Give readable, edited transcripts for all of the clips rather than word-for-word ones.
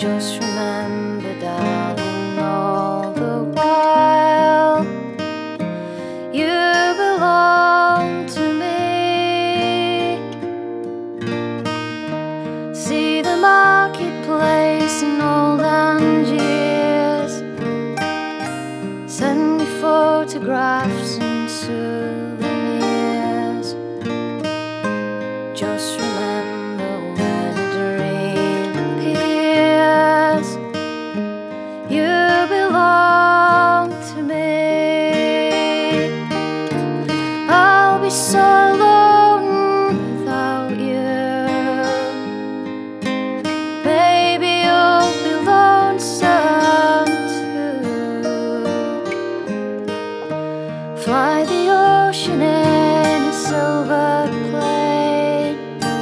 Just remember, darling, all the while you belong to me. See the marketplace in old Angiers, send me photographs and souvenirs. Just remember, when a dream appears, you belong to me. I'll be so alone without you. Maybe you'll be lonesome too. Fly the ocean in a silver plane,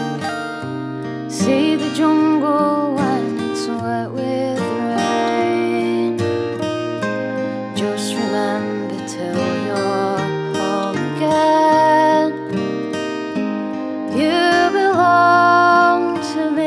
see the jungle when it's wet with rain. Just remember, till you're home again, you belong to me.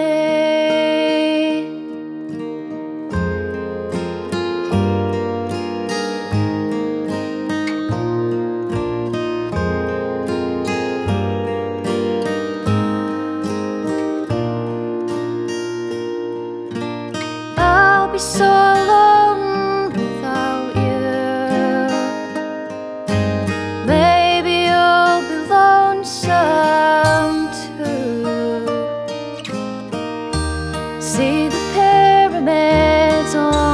I'll be so alone without you. Maybe you'll be lonesome too. See the pyramids all